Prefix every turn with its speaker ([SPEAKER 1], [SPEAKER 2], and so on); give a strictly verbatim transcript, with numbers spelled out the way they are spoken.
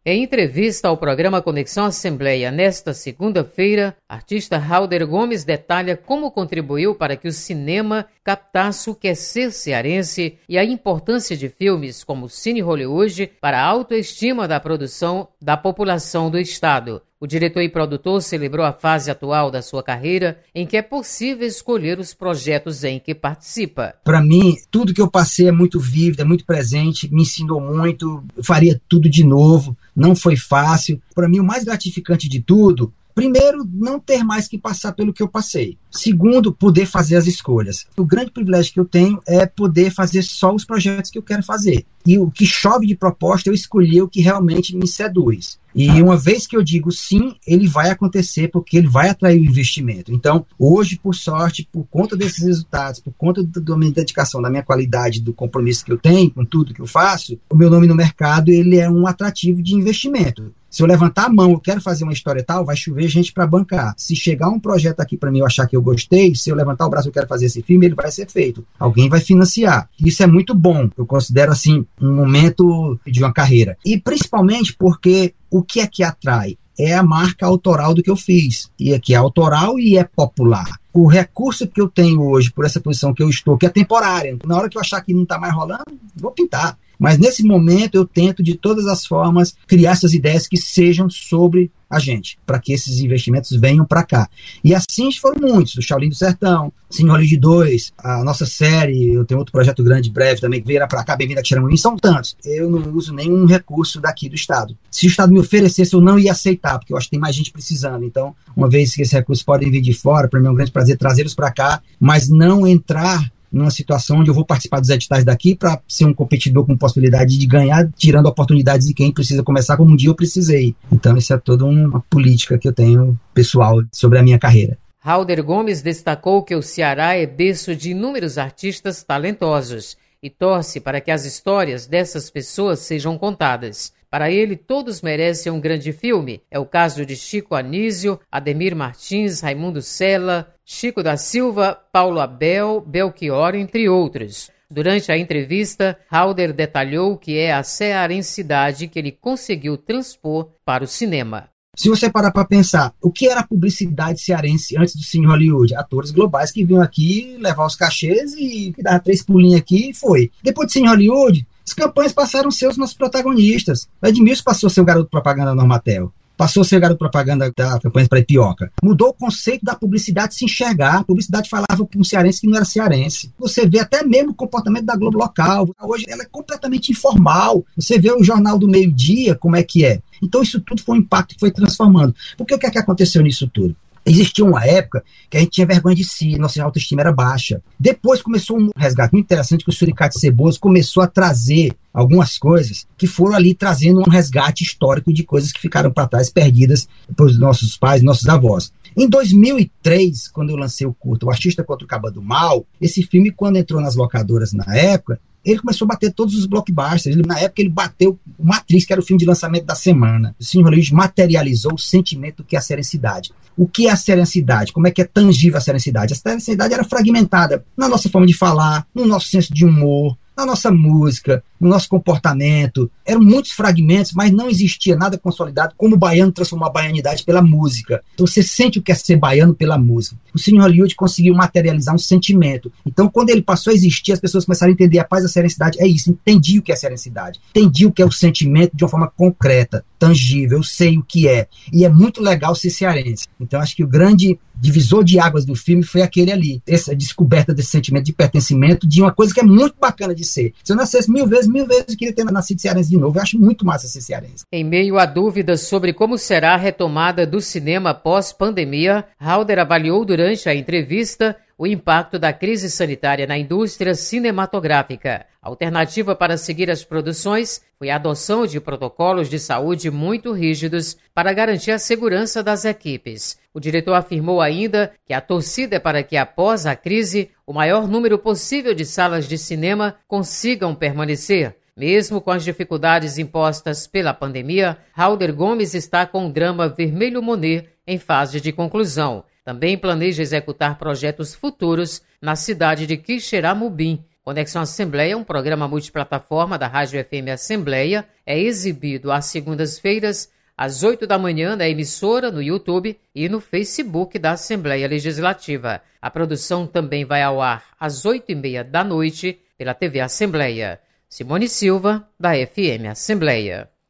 [SPEAKER 1] Em entrevista ao programa Conexão Assembleia nesta segunda-feira, artista Halder Gomes detalha como contribuiu para que o cinema captasse o que é ser cearense e a importância de filmes como Cine Hollywood para a autoestima da produção da população do estado. O diretor e produtor celebrou a fase atual da sua carreira em que é possível escolher os projetos em que participa.
[SPEAKER 2] Para mim, tudo que eu passei é muito vívido, é muito presente, me ensinou muito, eu faria tudo de novo, não foi fácil. Para mim, o mais gratificante de tudo, primeiro, não ter mais que passar pelo que eu passei. Segundo, poder fazer as escolhas. O grande privilégio que eu tenho é poder fazer só os projetos que eu quero fazer. E o que chove de proposta, eu escolhi o que realmente me seduz. E uma vez que eu digo sim, ele vai acontecer porque ele vai atrair o investimento. Então, hoje, por sorte, por conta desses resultados, por conta da minha dedicação, da minha qualidade, do compromisso que eu tenho com tudo que eu faço, o meu nome no mercado ele é um atrativo de investimento. Se eu levantar a mão, eu quero fazer uma história tal, vai chover gente para bancar. Se chegar um projeto aqui para mim, eu achar que eu gostei, se eu levantar o braço, eu quero fazer esse filme, ele vai ser feito. Alguém vai financiar. Isso é muito bom. Eu considero, assim, um momento de uma carreira. E principalmente porque o que é que atrai? É a marca autoral do que eu fiz. E é que é autoral e é popular. O recurso que eu tenho hoje, por essa posição que eu estou, que é temporária. Na hora que eu achar que não está mais rolando, vou pintar. Mas nesse momento eu tento de todas as formas criar essas ideias que sejam sobre a gente, para que esses investimentos venham para cá. E assim foram muitos, o Shaolin do Sertão, Cine Hollywood dois, a nossa série, eu tenho outro projeto grande, breve também, que virá para cá, Bem-vindo a Tiramuim, são tantos. Eu não uso nenhum recurso daqui do Estado. Se o Estado me oferecesse, eu não ia aceitar, porque eu acho que tem mais gente precisando. Então, uma vez que esses recursos podem vir de fora, para mim é um grande prazer trazê-los para cá, mas não entrar numa situação onde eu vou participar dos editais daqui para ser um competidor com possibilidade de ganhar, tirando oportunidades de quem precisa começar como um dia eu precisei. Então, isso é toda uma política que eu tenho pessoal sobre a minha carreira.
[SPEAKER 1] Halder Gomes destacou que o Ceará é berço de inúmeros artistas talentosos e torce para que as histórias dessas pessoas sejam contadas. Para ele, todos merecem um grande filme. É o caso de Chico Anísio, Ademir Martins, Raimundo Sela, Chico da Silva, Paulo Abel, Belchior, entre outros. Durante a entrevista, Halder detalhou que é a cearensidade que ele conseguiu transpor para o cinema.
[SPEAKER 2] Se você parar para pensar, o que era a publicidade cearense antes do Cine Hollywood? Atores globais que vinham aqui levar os cachês e dar três pulinhos aqui e foi. Depois do Cine Hollywood, as campanhas passaram a ser os nossos protagonistas. O Edmilson passou a ser o garoto propaganda da Normatel. Passou a ser o garoto propaganda da campanha para Ipioca. Mudou o conceito da publicidade se enxergar. A publicidade falava para um cearense que não era cearense. Você vê até mesmo o comportamento da Globo local. Hoje ela é completamente informal. Você vê o Jornal do Meio-Dia, como é que é. Então isso tudo foi um impacto que foi transformando. Porque o que é que aconteceu nisso tudo? Existia uma época que a gente tinha vergonha de si, nossa autoestima era baixa. Depois começou um resgate muito interessante que o Suricate Ceboso começou a trazer algumas coisas que foram ali trazendo um resgate histórico de coisas que ficaram para trás, perdidas pelos nossos pais, nossos avós. Em dois mil e três, quando eu lancei o curto O Artista contra o Caba do Mal, esse filme, quando entrou nas locadoras na época, ele começou a bater todos os blockbusters. Ele, na época, ele bateu o Matrix, que era o filme de lançamento da semana. O Cine Hollywood materializou o sentimento que é a serenidade. O que é a serenidade? Como é que é tangível a serenidade? A serenidade era fragmentada na nossa forma de falar, no nosso senso de humor, na nossa música, no nosso comportamento. Eram muitos fragmentos, mas não existia nada consolidado como o baiano transformou a baianidade pela música. Então você sente o que é ser baiano pela música. O Cine Hollywood conseguiu materializar um sentimento. Então quando ele passou a existir, as pessoas começaram a entender a paz da serenidade. É isso, entendi o que é serenidade. Entendi o que é o sentimento de uma forma concreta, tangível, eu sei o que é. E é muito legal ser cearense. Então acho que o grande divisor de águas do filme foi aquele ali. Essa descoberta desse sentimento de pertencimento de uma coisa que é muito bacana de ser. Se eu nascesse mil vezes, mil vezes eu queria ter nascido cearense de novo. Eu acho muito massa ser cearense.
[SPEAKER 1] Em meio a dúvidas sobre como será a retomada do cinema pós-pandemia, Halder avaliou durante a entrevista o impacto da crise sanitária na indústria cinematográfica. A alternativa para seguir as produções foi a adoção de protocolos de saúde muito rígidos para garantir a segurança das equipes. O diretor afirmou ainda que a torcida é para que, após a crise, o maior número possível de salas de cinema consigam permanecer. Mesmo com as dificuldades impostas pela pandemia, Halder Gomes está com o drama Vermelho Monet em fase de conclusão. Também planeja executar projetos futuros na cidade de Quixeramobim, Conexão Assembleia é um programa multiplataforma da Rádio F M Assembleia. É exibido às segundas-feiras, às oito da manhã, na emissora, no YouTube e no Facebook da Assembleia Legislativa. A produção também vai ao ar às oito e meia da noite pela T V Assembleia. Simone Silva, da F M Assembleia.